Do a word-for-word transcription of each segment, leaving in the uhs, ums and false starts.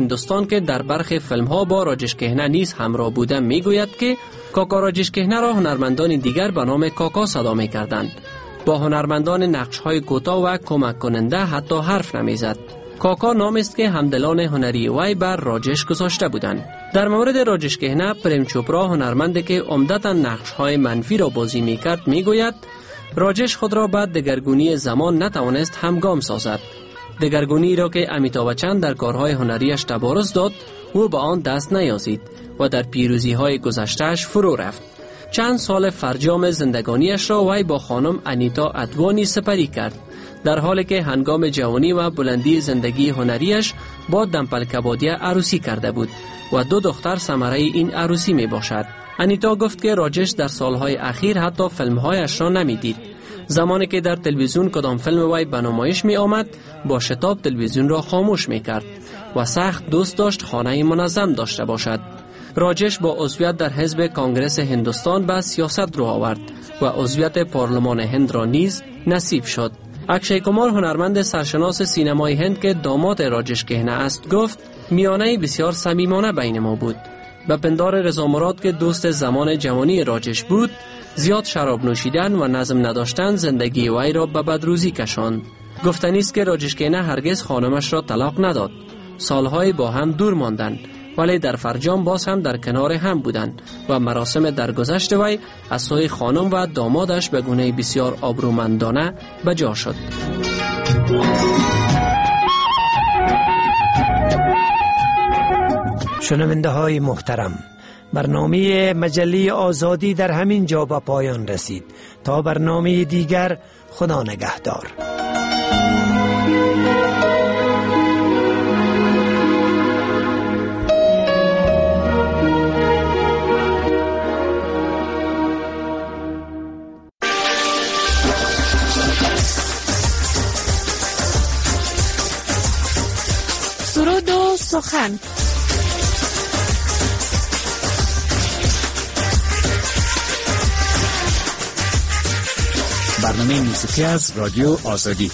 هندوستان که در برخی فیلم‌ها با راجش کهنه نیز همراه بوده میگوید که کاکا راجش کهنه را هنرمندان دیگر به نام کاکا صدا می‌کردند. با هنرمندان نقش‌های کوتاه و کمک کننده حتی حرف نمی‌زد. کاکا نامی است که همدلان هنری وی بر راجش گذاشته بودند. در مورد راجش کهنه، پریم چوپرا هنرمندی که عمدتاً نقش‌های منفی را بازی می‌کرد میگوید راجش خود را بعد دگرگونی زمان نتوانست همگام سازد. دگرگونی را که امیتابh بچن در کارهای هنریش تبارز داد، او به آن دست نیازید و در پیروزی‌های گذشته‌اش فرو رفت. چند سال فرجام زندگانیش را وی با خانم انیتا ادوانی سپری کرد، در حالی که هنگام جوانی و بلندی زندگی هنریش با دمپل کبادیه عروسی کرده بود و دو دختر ثمره این عروسی می باشد. انیتا گفت که راجش در سالهای اخیر حتی فیلمهایش را نمی دید. زمانی که در تلویزیون کدام فیلم وی به نمایش می آمد، با شتاب تلویزیون را خاموش می کرد و سخت دوست داشت خانه منظم داشته باشد. راجش با عضویت در حزب کانگرس هندوستان به سیاست رو آورد و عضویت پارلمان هند را نیز نصیب شد. اکشی کمار هنرمند سرشناس سینمای هند که داماد راجش کهنه است گفت میانه بسیار صمیمانه بین ما بود. به پندار رضا مراد که دوست زمان جوانی راجش بود، زیاد شراب نوشیدن و نظم نداشتن زندگی وی را به بدروزی کشاند. گفتنی است که راجش کهنه هرگز خانمش را طلاق نداد. سالهای با هم دور ماندند، ولی در فرجام باز هم در کنار هم بودند و مراسم درگذشت وی از سوی خانم و دامادش به گونه بسیار آبرومندانه بجا شد. شنونده های محترم، برنامه مجله آزادی در همین جا به پایان رسید. تا برنامه دیگر، خدا نگهدار. سرود و سخن. برنامه موسیقی از رادیو آزادی.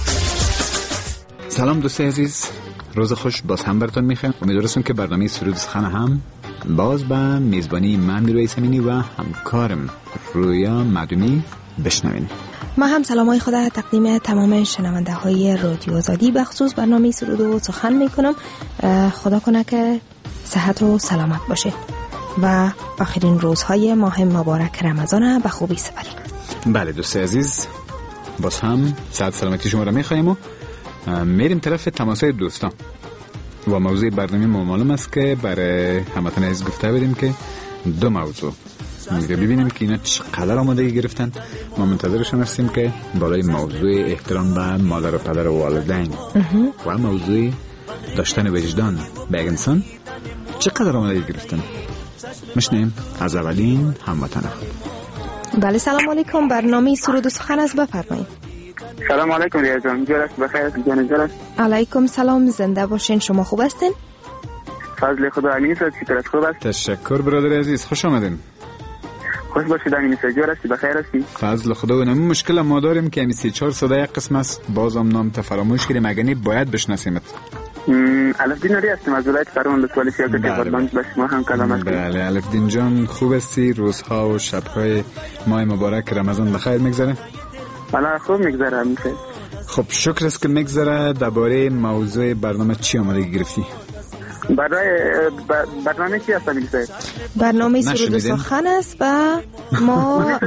سلام دوستای عزیز، روز خوش باز هم براتون میخوایم. امیدوارم که برنامه سرود و سخن هم باز به میزبانی من میروی سمینی و همکارم رویا معدومی بشنوین. ما هم سلامای خدا تقدیم تمام شنونده های رادیو آزادی به خصوص برنامه سرود و سخن میکنم. خدا کنه که صحت و سلامت باشه و آخرین روزهای ماه مبارک رمضان به خوبی سپری. بله دوستای عزیز، باز هم صحت سلامتی شما را میخواییم و میریم طرف تماسای دوستان و موضوع برنامه ما معلوم است که برای هموطن عزیز گفته بدیم که دو موضوع میگه ببینیم که اینا چقدر آمادگی گرفتن. ما منتظرشون هستیم که بالای موضوع احترام به مادر و پدر و والدین و موضوع داشتن وجدان به یک انسان چقدر آمادگی گرفتن. میشنیم از اولین هموطن خود. بله سلام علیکم، برنامه سرود و سخن است، بفرمایید. سلام علیکم ریا جان، جورست بخیر است جان جورست. علیکم سلام، زنده باشین. شما خوب هستین؟ فضل خدا امین است، شکر است، خوب است. تشکر برادر عزیز، خوش آمدین. خوش باشید امین است، جورست بخیر هستی؟ فضل خدا. و نمی مشکل ما داریم که سی چهار صدای یک قسم است، بازم نام فراموش کردیم، مگنی باید بشناسیمت. الفدین نوری هستم از ولایت فرمان لطفالی سیاکتی بردانج به شما هم کلام است. بله الفدین جان، خوب هستی؟ روزها و شبهای ماه مبارک رمضان بخیر میگذره؟ بله خوب میگذره امین. خب شکر است که میگذره. درباره موضوع برنامه چی آمادگی گرفتی؟ برای برنامه چی هست امین صاحب؟ برنامه سرود و سخن است و ما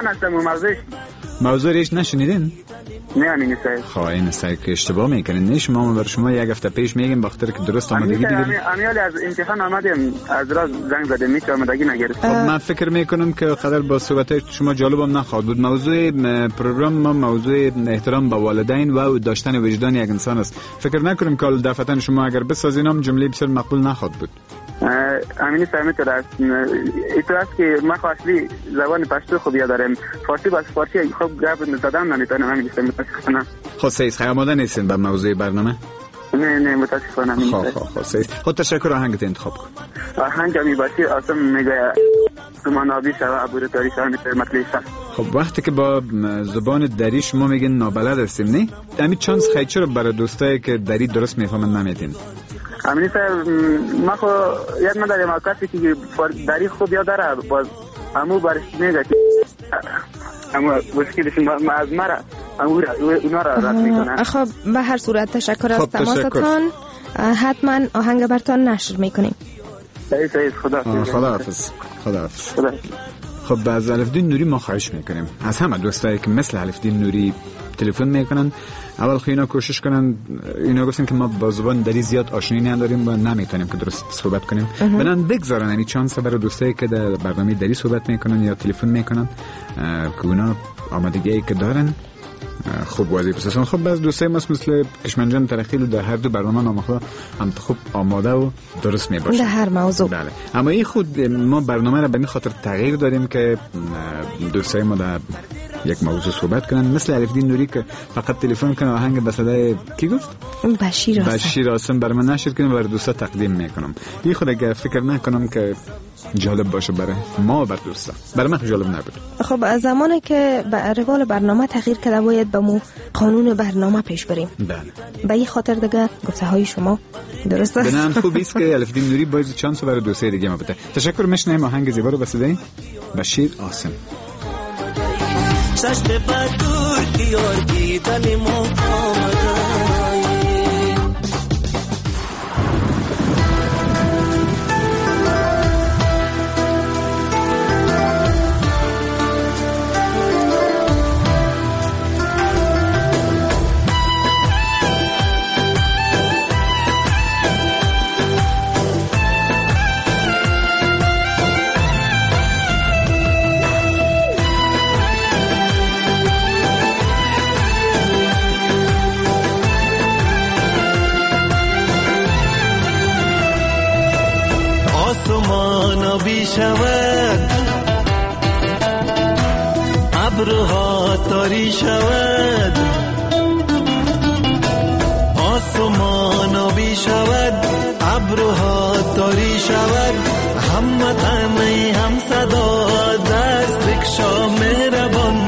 موضوع ریش نشنیدین؟ نه امین صاحب. خب این سعی که اشتباه میکنین. نه شما بر شما یک هفته پیش میگیم بخاطر که درست آمادگی دیگه. امیال از امتحان آمدیم از راز زنگ زده میشه آمادگی نگرفت. خب من فکر میکنم که قدر با صحبت شما جالبم نخواهد بود. موضوع پروگرام ما موضوع احترام به والدین و داشتن وجدان یک انسان است. فکر نکنم که دفعتاً شما اگر بسازینم جمله بسیار مقبول نخواهد بود. امین صاحب تو است ایتو است که ما خاصی زبان پشتو خوب یاد دارم، فارسی بس فارسی خوب گپ زدم نمیتونم امین صاحب متاسفانه. خب سعید خیلی آماده نیستین به موضوع برنامه؟ نه نه متاسفانه امین صاحب. خب خب سعید خود تشکر. آهنگت انتخاب کن. آهنگ می باشه آسم میگه منابی شوا عبور تاریخ همین مطلب. خب وقتی که با زبان دری شما میگین نابلد هستیم، نه همین چانس خیلی چرا برای دوستایی که دری درست میفهمن نمیدین؟ امینی صاحب ما خو یاد نداریم کسی که داری خوب یاد داره باز امو برش میگه که اما مشکلش ما از مرا امو اونا را رد میکنن. خب به هر صورت تشکر از تماستان. حتما آهنگ برتان نشر میکنیم. سعید سعید خدا خدا حافظ. خدا حافظ. خب از الفدین نوری ما خواهش میکنیم از همه دوستایی که مثل الفدین نوری تلفن میکنن اول خیلی اینا کوشش کنن. اینا گفتن که ما با زبان دری زیاد آشنایی نداریم و نمیتونیم که درست صحبت کنیم. بنان بگذارن این چانس برای دوستایی که در برنامه دری صحبت میکنن یا تلفن میکنن که اونا آمادگی که دارن خوب واضح بسازن. خب بعض دوستای ما مثل کشمنجان ترخیل در هر دو برنامه نامخدا هم خوب آماده و درست میباشن در هر موضوع. بله. اما این خود ما برنامه را به این خاطر تغییر دادیم که دوستای ما در یک موضوع صحبت کنن مثل الفدین نوری که فقط تلفن کنه آهنگ به صدای کی گفت بشیر آسم بشیر آسم بر من نشر کنم و بر دوستا تقدیم میکنم. این خود اگر فکر نکنم که جالب باشه برای ما و بر دوستا برای من جالب نبود. خب از زمانی که به روال برنامه تغییر کرده باید به مو قانون برنامه پیش بریم. بله. به این خاطر دیگه گفته های شما درست است. بنام خوب است که الفدین نوری باید چانس برای دوستای دیگه ما بده. تشکر. میشنیم آهنگ زیبا رو به صدای بشیر آسم. چشم بدور کیار دیدن ما آمدایی بی شود ابرها تاری شود آسمان بی شود ابرها تاری شود هم تنی هم صدا دست بکشا مهربان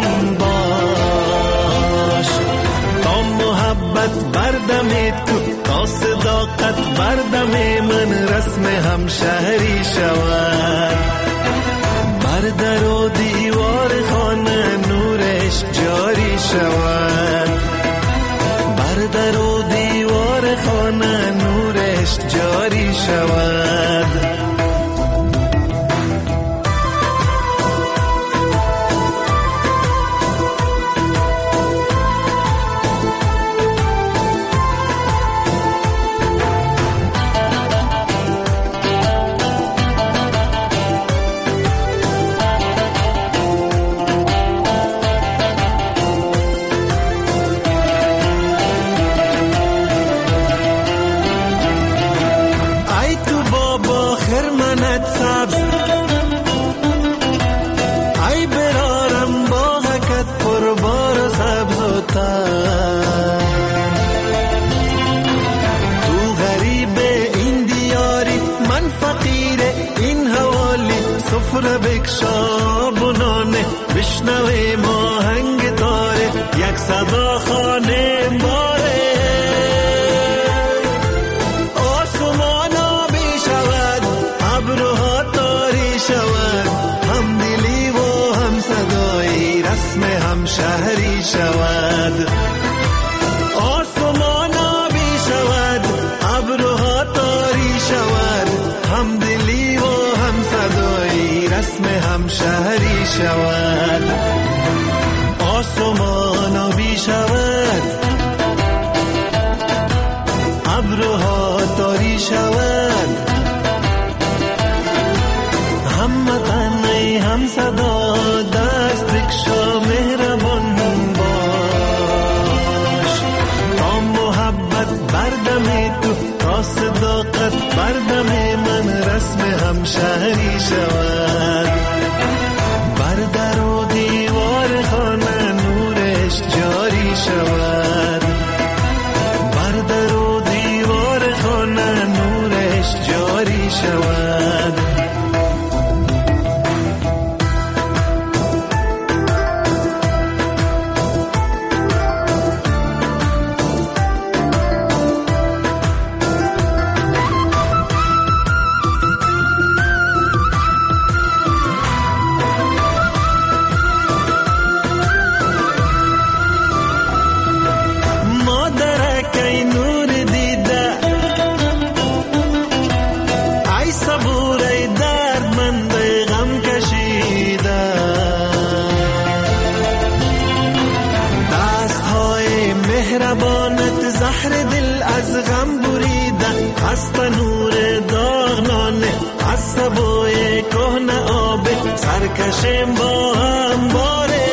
باش تا محبت بردم تو تا صداقت بردم من رسم همشهری شود بر در و دیوار خانه نورش جاری شود بر در و دیوار خانه نورش جاری شود. سفره بکشا بنانه بشنوه ماهنگ داره یک صدا خانه باره آسمانا بی شود ابرها تاری شود هم دلی و هم صدایی رسم هم شهری شود آسمانا بی شود ابرها تاری شود هم دلی و هم صدایی رسم هم شهری شود آسمان بی شود ابرها تاری شود هم تنی هم صدا دست بکشا مهربان باش تا محبت بردم تو تا صداقت بردم من رسم هم شهری شود بر در و دیوار خانه نورش جاری شود بر در و دیوار خانه نورش جاری شود. بکشیم با هم باره.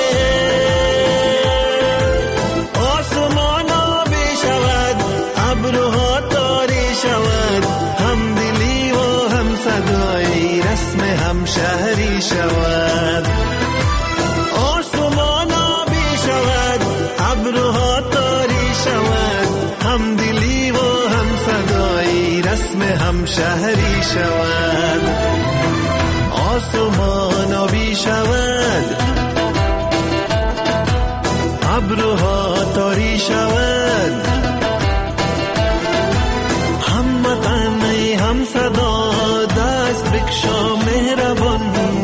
آسمان آبی شود، ابروها تاری شود، هم دلی و هم صدایی رسم هم شهری شود. آسمان آبی شود، ابروها تاری شود، هم دلی و هم صدایی رسم هم شهری شود. آسمان آبی شود، ابروها تاری شود، هم وطن هم صدا دست بکشا مهربان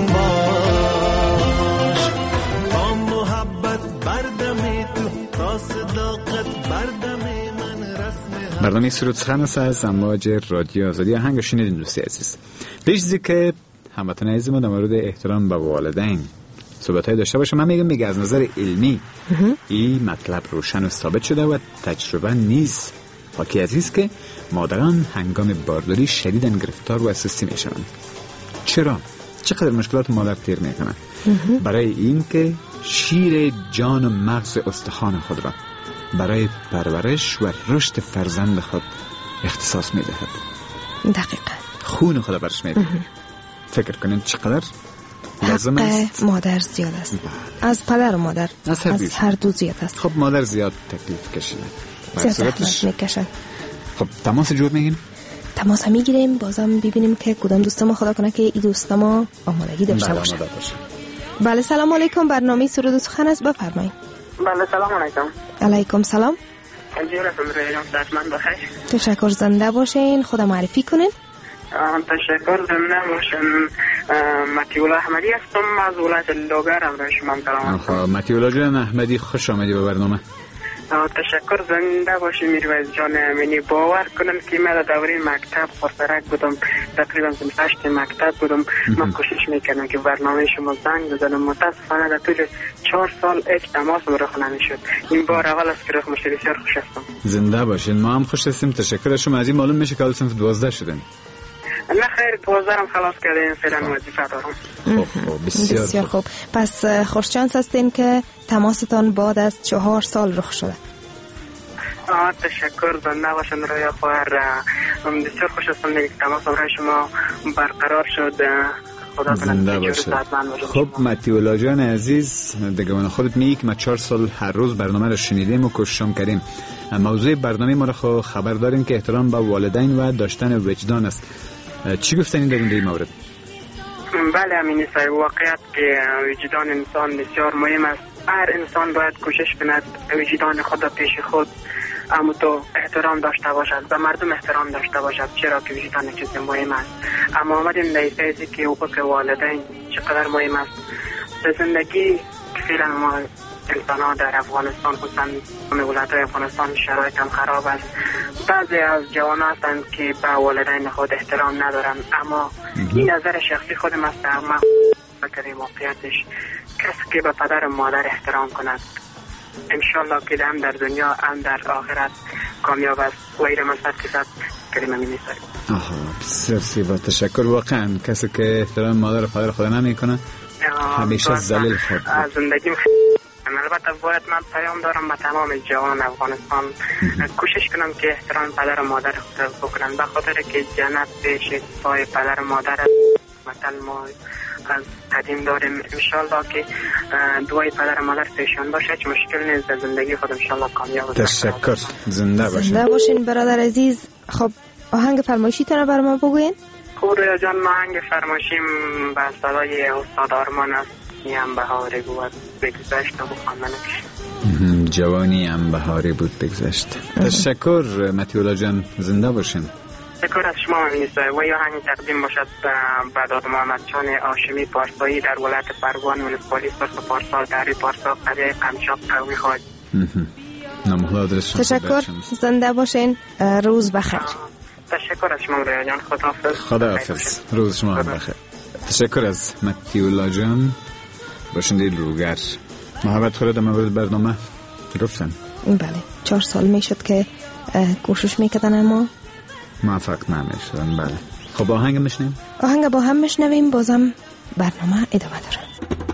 باش. با محبت بردم تو تا صداقت بردم من رسم. برنامه سرود سخن است از امواج رادیو آزادی. آهنگ شنیدین دوستی عزیز. به چیزی که هموطن عزیز ما در مورد احترام به والدین صحبت‌های داشته باشه، من میگم میگه از نظر علمی این مطلب روشن و ثابت شده و تجربه نیز حاکی عزیز که مادران هنگام بارداری شدیداً گرفتار و اسیستی میشوند. چرا؟ چقدر مشکلات مادر تیر میکنن؟ برای این که شیر جان و مغز استخوان خود را برای پرورش و رشد فرزند خود اختصاص میدهد. دقیقاً خون خود برش میدهد. فکر کنین چقدر لازم است. مادر زیاد است. از پدر و مادر از هر, از هر دو زیاد است. خب مادر زیاد تکلیف کشیده، زیاد زحمت میکشن. خب تماس جور میگین؟ تماس هم میگیریم، بازم ببینیم که کدام دوست ما خدا کنه که این دوست ما آمادگی داشته باشه. بله سلام علیکم، برنامه سرود و سخن است، بفرمایید. بله سلام علیکم. علیکم سلام. جورتون ریان صحتمند بخیر. تشکر، زنده باشین. خدا معرفی کنین. تشکر، زنده باشین. متیولا احمدی هستم از ولایت لوگر. امروز شما سلام. خب متیولا جان احمدی، خوش آمدی به برنامه. تشکر، زنده باشی میرویز جان. منی باور کنم که من در دوره مکتب خسرک بودم، تقریبا هشت مکتب بودم. من کوشش میکنم که برنامه شما زنگ بزنم. متاسفانه در طول چهار سال هیچ تماس برخ نمیشد. این بار اول است که رخ مشتری بسیار خوش هستم. زنده باشین، ما هم خوش هستیم. تشکر شما. از این معلوم میشه که حال صنف دوازده شدن. نه خیر، دوازده هم خلاص کردین، فعلا وظیفه دارم. خب بسیار, بسیار خوب. پس خوششانس هستین که تماستان بعد از چهار سال رخ شده. آه تشکر، زنده باشن رویا خواهر. بسیار خوش هستم که تماس برای شما برقرار شد. خدا زنده باشه. خب متیولا جان عزیز، دیگه من خودت میگی که ما چهار سال هر روز برنامه رو شنیدیم و کوشش کردیم. موضوع برنامه ما رو خبر داریم که احترام به والدین و داشتن وجدان است. چی گفتین در این مورد؟ بله همین است. واقعیت که وجدان انسان بسیار مهم است. هر انسان باید کوشش کند وجدان خود را پیش خود اما تو احترام داشته باشد، به مردم احترام داشته باشد، چرا که وجدان چیز مهم است. اما آمدیم در ایسایی که حقوق والدین چقدر مهم است. به زندگی فعلا ما انسان ها در افغانستان خصوصا ولایت افغانستان شرایط هم خراب است. بعضی از جوان هستند که به والدین خود احترام ندارند، اما این نظر شخصی خودم است. ما فکر واقعیتش کسی که به پدر و مادر احترام کند انشالله که هم در دنیا هم در آخرت کامیاب است. و ایره من صد فیصد کلمه می نیست. آها بسیار زیبا، تشکر. واقعا کسی که احترام مادر و پدر خود نمی کنه همیشه ذلیل خود از زندگیم. البته باید من پیام دارم به تمام جوان افغانستان کوشش کنم که احترام پدر و مادر خود بکنن، به خاطر که جنت پیش پای پدر و مادر است. مثلا ما از قدیم داریم. انشالله که دعای پدر و مادر پیشان باشه، چه مشکل نیست در زندگی خود. انشالله کامیاب باشه. تشکر، زنده باشین. زنده باشین برادر عزیز. خب آهنگ فرمایشی تونه برای ما بگوین؟ خب ریا جان، ما آهنگ فرمایشیم به صدای استاد آرمان است. هم بهاری بود بگذشت و بخواندنش. جوانی هم بهاری بود بگذشت. تشکر متیولا جان، زنده باشین. تشکر از شما مینیست. و یا هنگ تقدیم باشد به داد محمد جان آشمی پارسایی در ولایت پروان منسپالی سرخ پارسال داری پارسا قریه قمشاب قوی خواهد. تشکر، زنده باشین. روز بخیر. تشکر از شما ریا جان. خداحافظ. خداحافظ. روز شما بخیر. تشکر از متیولا جان باشنده لوگر. محبت خورد مورد برنامه گفتن. بله چهار سال میشد که کوشش میکردن اما موفق نمیشدن. بله خب آهنگ میشنیم؟ آهنگ با هم میشنویم. بازم برنامه ادامه داره.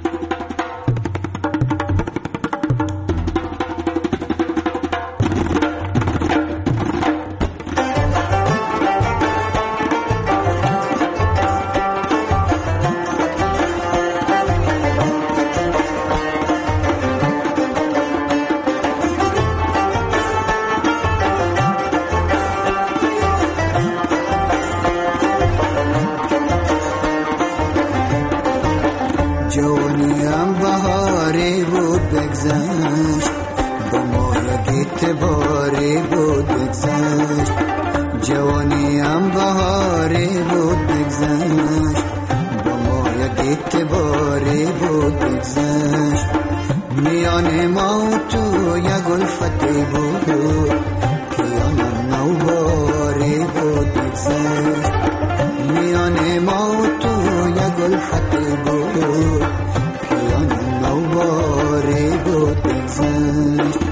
جوانیم بهاری بود بگذشت، با ما یک اعتباری بود بگذشت. جوانیم بهاری بود بگذشت، با ما یک اعتباری بود بگذشت. میان ما و تو یک الفتی بود که آن نوباری بود بگذشت. میان ما و تو یک الفتی بود که آن نوباری بود بگذشت.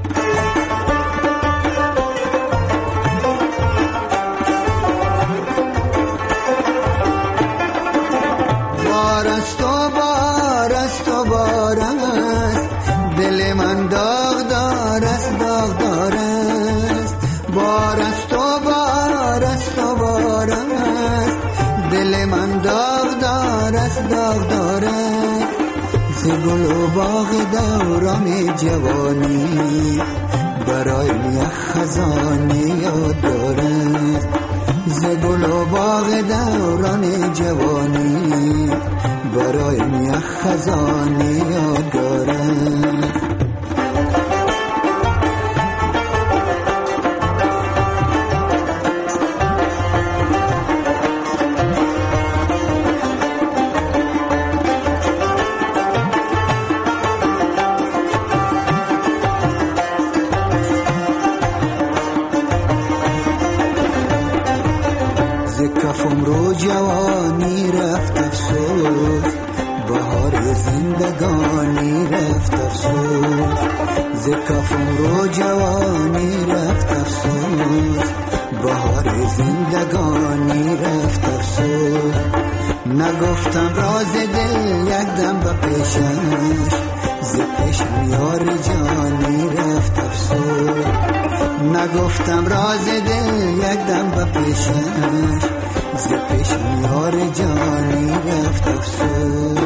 بارست و بارست و بارست، دل من داغ دارست داغ دارست. بارست و بارست و بارست، دل من داغ دارست داغ دارست. ز گل و باغ دوران جوانی برای یک خزانی یاد دارد. ز گل و باغ دوران جوانی برای یک خزانی یاد دارد. کفم رو جوانی رفت افسوس، بهار زندگانی رفت افسوس. ز کفم رو جوانی رفت افسوس، بهار زندگانی رفت افسوس. نگفتم راز دل یک دم به پیشش، ز پیشم یار جانی رفت افسوس. نگفتم راز دل یک دم به پیشش، ز پیشم یار جانی رفت افسوس.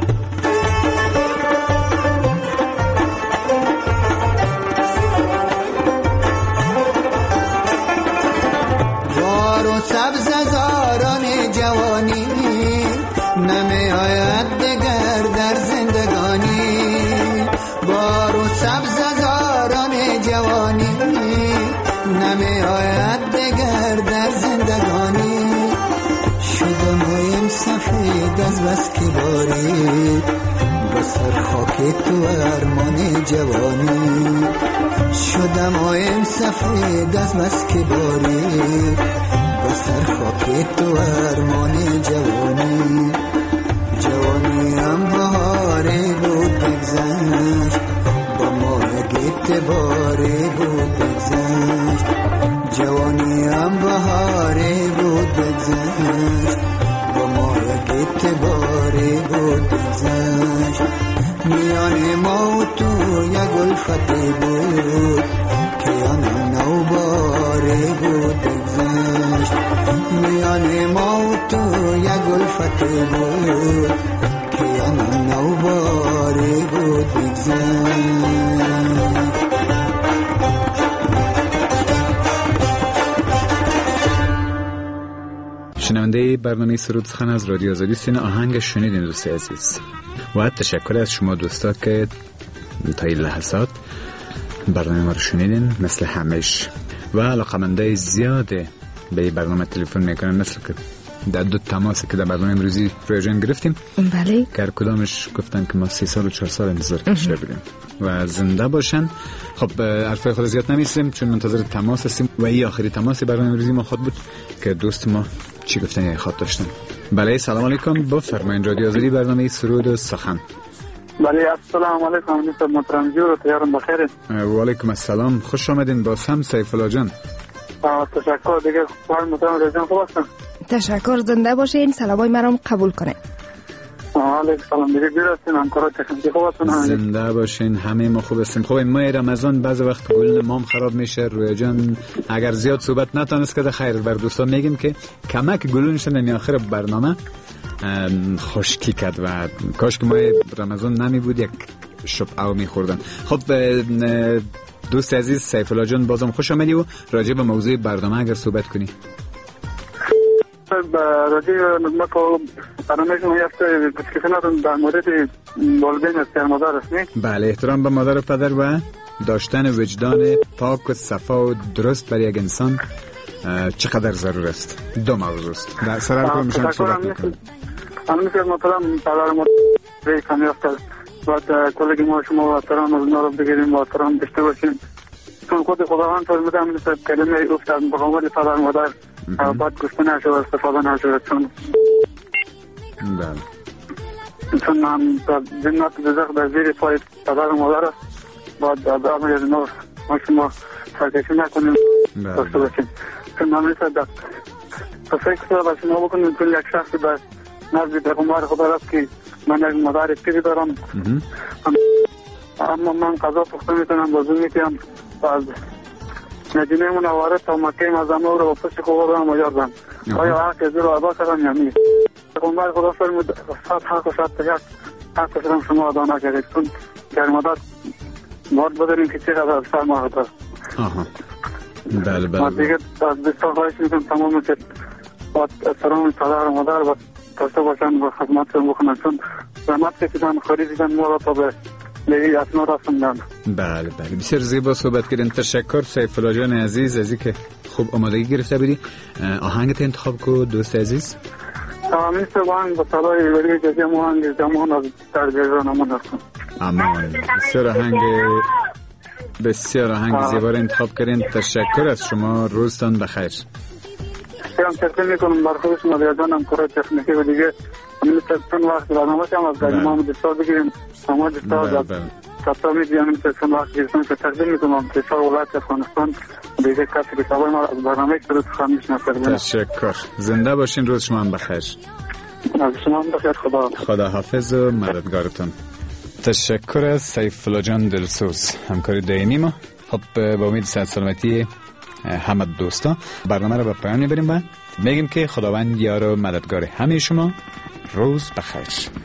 بار و سبز زاران جوانی نمی آید دگر در زندگانی. بار و سبز زاران جوانی نمی آید دگر در زندگانی. شده مویم سفید از بس که بارید، بسر خاک تو ارمان جوانی. شده مویم سفید از بس که بارید، بسر خاک تو ارمان جوانی. جوانیم بهاری بود بگذشت، با ما یک اعتباری بود بگذشت. جوانیم بهاری بود بگذشت، با ما یک اعتباری بود بگذشت. میان ما و تو یک الفتی بود که آن نوباری بود بگذشت. میان ما و تو یک الفتی بود که آن نوباری بود بگذشت. شنونده برنامه سرود سخن از رادیو آزادی سین آهنگ شنیدین دوست عزیز، و تشکر از شما دوستا که تا این لحظات برنامه ما رو شنیدین مثل همیش، و علاقمنده زیاده به این برنامه تلفن میکنن، مثل که در دو تماسی که در برنامه امروزی پروژن گرفتیم. بله. که هر کدامش گفتن که ما سی سال و چهار سال انتظار کشیده بودیم و زنده باشن. خب حرفای خود زیاد نمیسیم چون منتظر تماس هستیم و این آخری تماسی برنامه امروزی ما خود بود که دوست ما چی گفتن یا خط داشتن. بله سلام علیکم، بفرمایید رادیو آزادی برنامه سرود و سخن. بله السلام علیکم دوست محترم جور تیارم بخیر. و علیکم السلام، خوش آمدین با سم سیف الله جان. تشکر دیگه خوب محترم رجان خوب هستم. تشکر، زنده باشین، سلامای مرام قبول کنه. علیکم سلام دیگه بیرستین همکارا تکنیکی خوب هستن؟ زنده باشین، همه ما خوب هستیم. خوب ماه رمضان بعض وقت گل نمام خراب میشه. رویا جان اگر زیاد صحبت نتونست که خیر بر دوستان میگیم که کمک گلونشن این آخر برنامه خشکی کرد و کاش که ماه رمضان نمی بود یک شب او میخوردن. خب دوست عزیز سیف الله جان بازم خوش آمدی و راجع به موضوع برنامه اگر صحبت کنی. راجع ما که برنامه شما یفته کسکناتون در مورد والدین استر مادر هستنی؟ بله، احترام به مادر و پدر و داشتن وجدان پاک و صفا و درست برای یک انسان چقدر ضرور است. دو موضوع است در سرر کنم میشم صحبت میکنم. همین که مثلا پدر مادر کمی افتاد باید کلگی ما شما احترام از اونا رو بگیریم و احترام داشته باشیم، چون خود خداوند فرموده هم مثل کلمه افت از مقامل پدر مادر باید گفته نشد و استفاده نشد، چون چون هم جنت دوزخ در زیر پای پدر مادر است. باید آدم از اونا ما شما سرکشی نکنیم داشته باشیم، چون هم مثل در فکر با شما بکنیم کل یک شخصی به نزد پیغمبر خدا رفت که من یک مادر پیری دارم اما من قضا پخته میتونم بازو میتونم از مدینه منوره تا مکه معظمه رو با پشت خوب دارم و یاردم آیا حق از رو عبا کردم یا نیست؟ پیغمبر خدا فرمود صد حق و صد تجد حق شدم شما ادا نکردید، چون در مدت باید بداریم که چقدر از سر ما خدا. بله بله من دیگه از دستا خواهش میکنم تمام که باید احترام پدر و مادر باید داشته باشن و خدمتشون بکنن، چون زحمت کشیدن خریدن ما را تا به لیلی اسنا رسوندن. بله بله بسیار زیبا صحبت کردین. تشکر سیف الله جان عزیز از اینکه خوب آمادگی گرفته بودی. آهنگت انتخاب کو دوست عزیز؟ همین آهنگ با صدای ولی جزیه آهنگ زمان از در جزیران امان هستم. امان بسیار آهنگ بسیار آهنگ زیبا را انتخاب کردین. تشکر از شما، روزتان بخیر. هم تشکر میکنم بر خود شما دیگران کار تکنیکی و دیگه همین چون وقت برنامه هم از در امام دستا بگیریم امام دستا ستا میدیم همین چون وقت گرفتن که تقدیم میکنم دستا ولایت افغانستان دیگه کسی که سوای ما از برنامه که درست خواهمیش نکردیم. تشکر، زنده باشین، روز شما هم بخیر. از شما هم بخیر، خدا خدا حافظ و مددگارتون. تشکر از سیف الله جان دلسوز همکار دائمی ما. خب با امید صحت سلامتی همه دوستا برنامه رو به پایان میبریم و میگیم که خداوند یار و مددگار همه شما. روز بخیر.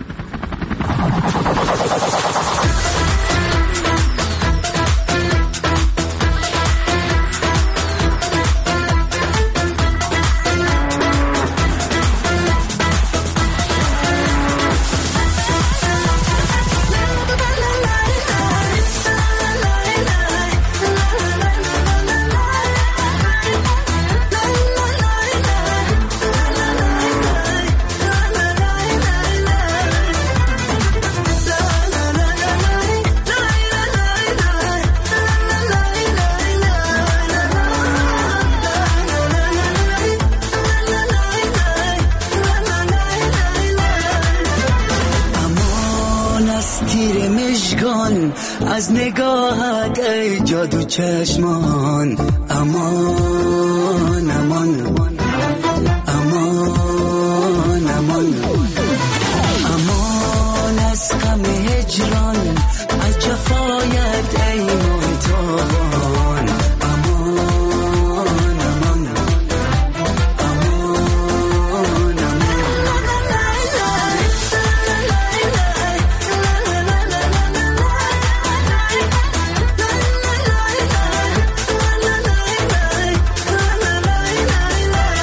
از نگاهت ای جادو چشمان امان امان امان امان امان از غم هجران از جفایت ای محتوان امان امان امان امان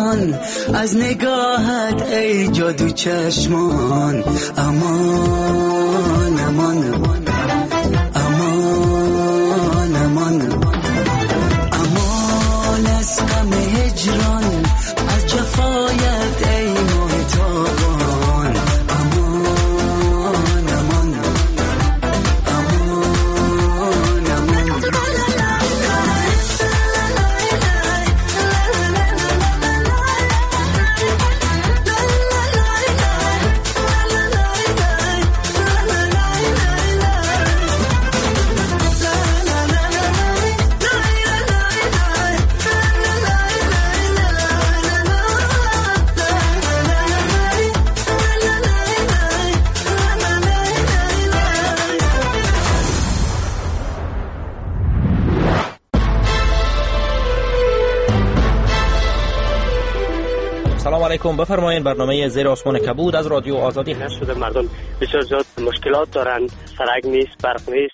امان از نگاهت ای جادو چشمان، امان امان امان امان امان امان از غم هجران، از جفایت ای ماه تابان، امان امان امان امان سلام علیکم. بفرمایید. برنامه زیر آسمان کبود از رادیو آزادی هست. شده مردم بسیار زیاد مشکلات دارند، سرک نیست، برق نیست.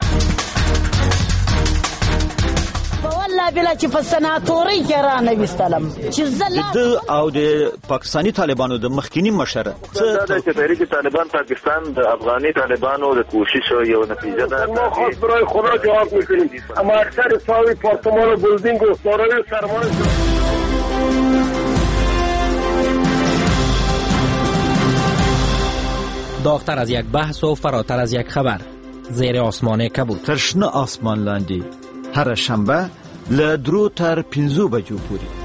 والله بلا چې په سناتوري کې را نویستلم چې زله او د پاکستانی طالبانو د مخکینی مشر څه د تحریک طالبان پاکستان د افغاني طالبانو د کوشش یو نتیجه ده. ما خاص برای خدا جواب میکنیم، اما اکثر ساوی پارتمان و بلدینگ و سارای سرمان داغتر از یک بحث و فراتر از یک خبر. زیر آسمان کبود. ترشنه آسمان لاندی هر شنبه له درو تر پنځو بجو پورې.